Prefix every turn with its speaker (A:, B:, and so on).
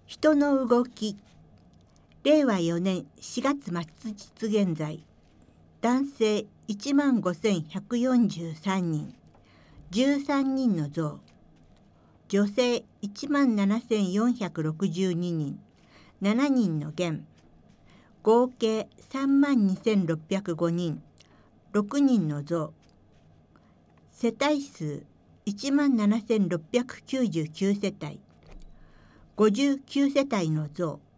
A: 人の動き。令和4年4月末日現在、男性15,143人、13人の増。女性17,462人、7人の減。合計32,605人、6人の増。世帯数17,699世帯、59世帯の増。